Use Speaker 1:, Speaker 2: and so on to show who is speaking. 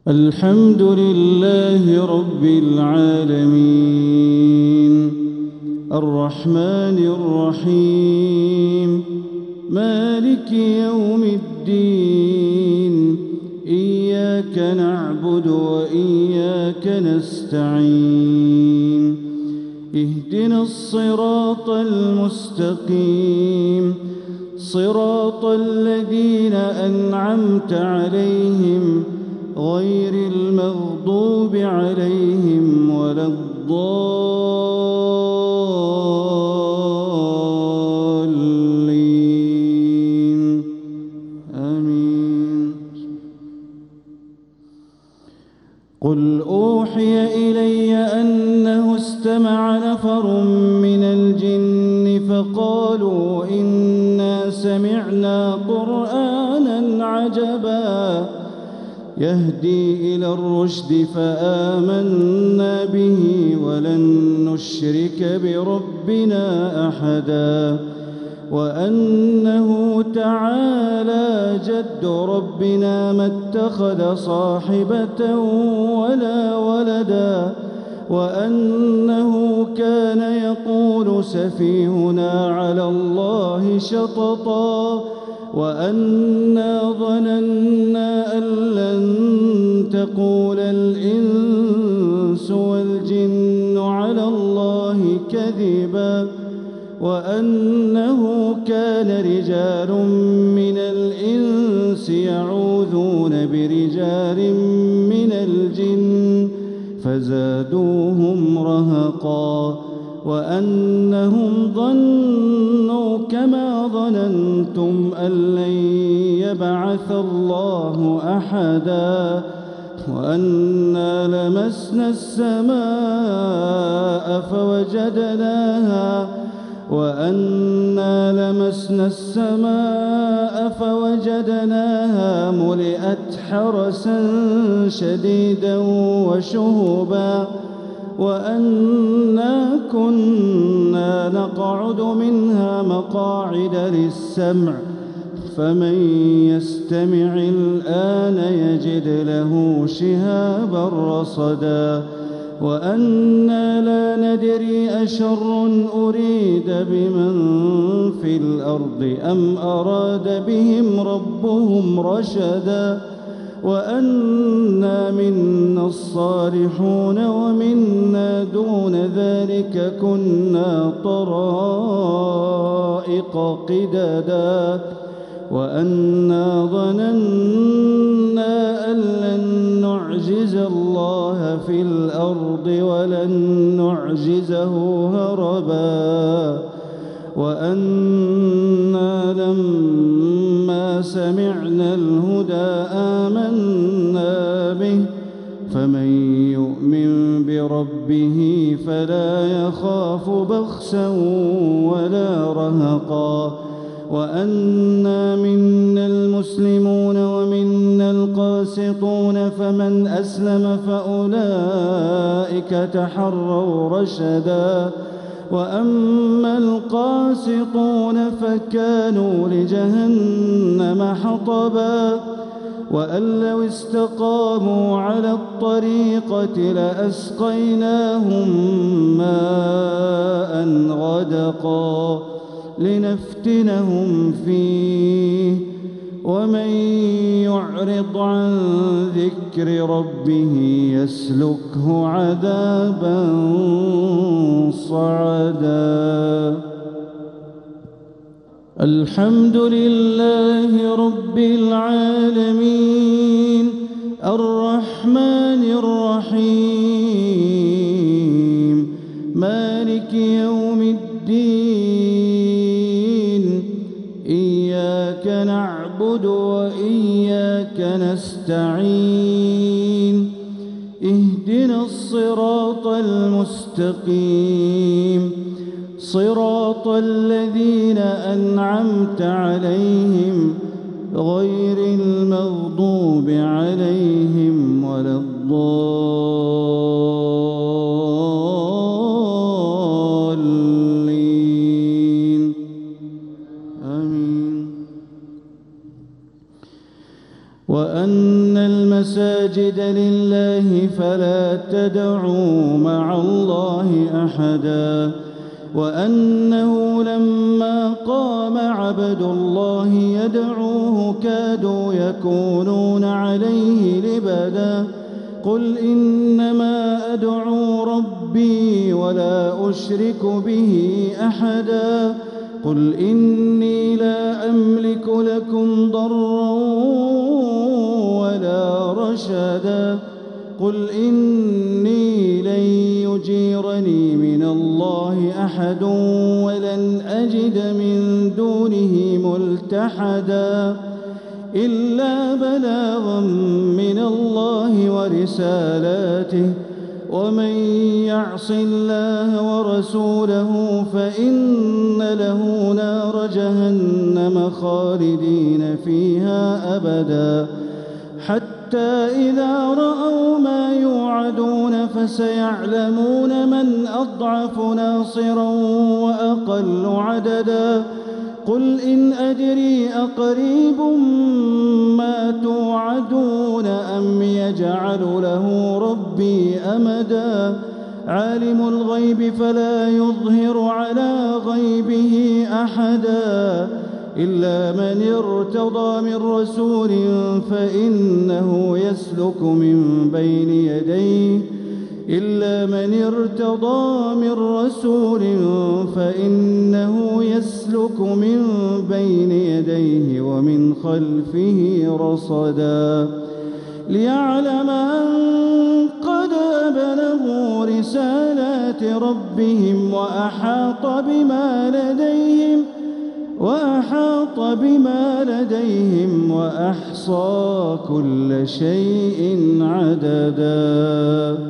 Speaker 1: الحمد لله رب العالمين الرحمن الرحيم مالك يوم الدين إياك نعبد وإياك نستعين اهدنا الصراط المستقيم صراط الذين أنعمت عليهم غير المغضوب عليهم ولا الضالين آمين. قل أوحي إلي أنه استمع نفر من الجن فقالوا إنا سمعنا قرآنا عجبا يهدي إلى الرشد فآمنا به ولن نشرك بربنا أحدا وأنه تعالى جد ربنا ما اتخذ صاحبة ولا ولدا وأنه كان يقول سفيهنا على الله شططا وأنا ظننا أن لن تقول الإنس والجن على الله كذبا وأنه كان رجال من الإنس يعوذون برجال من الجن فزادوهم رهقا وأنهم ظنوا كما ظننتم أن لن يبعث الله أحدا وأنا لمسنا السماء فوجدناها ملئت حرسا شديدا وشهبا وأنا كنا نقعد منها مقاعد للسمع فمن يستمع الآن يجد له شهابا رصدا وأنا لا ندري أشر أريد بمن في الأرض أم أراد بهم ربهم رشدا وأنا منا الصالحون ومنا دون ذلك كنا طرائق قددا وأنا ظننا أن لن نعجز الله في الأرض ولن نعجزه هربا وأنا لما سمعنا الهدى آمنا به فمن يؤمن بربه فلا يخاف بخسا ولا رهقا وأنا منا المسلمون ومنا القاسطون فمن أسلم فأولئك تحروا رشدا وأما القاسطون فكانوا لجهنم حطبا وأن لو استقاموا على الطريقة لأسقيناهم ماء غدقا لنفتنهم فيه ومن يعرض عن ذكر ربه يسلكه عذابا صعدا. الحمد لله رب العالمين الرحمن الرحيم مالك يوم الدين إياك نعبد وإياك نستعين اهدنا الصراط المستقيم صراط الذين أنعمت عليهم غير المغضوب عليهم ولا الضالين آمين. وأن المساجد لله فلا تدعوا مع الله أحدا وأنه لما قام عبد الله يدعوه كادوا يكونون عليه لبدا قل إنما أدعو ربي ولا أشرك به أحدا قل إني لا أملك لكم ضرا ولا رشدا قل إني لن يجيرني من الله أحد ولن أجد من دونه ملتحدا إلا بلاغا من الله ورسالاته ومن يعص الله ورسوله فإن له نار جهنم خالدين فيها أبدا حتى إذا رأوا ما يوعدون فسيعلمون من أضعف ناصرا وأقل عددا قل إن أدري أقريب ما توعدون أم يجعل له ربي أمدا عالم الغيب فلا يظهر على غيبه أحدا إلا من ارتضى من رسول فإنه يسلك من بين يديه ومن خلفه رصدا ليعلم أن قد أبلغوا رسالات ربهم وأحاط بما لديهم وأحصى كل شيء عددا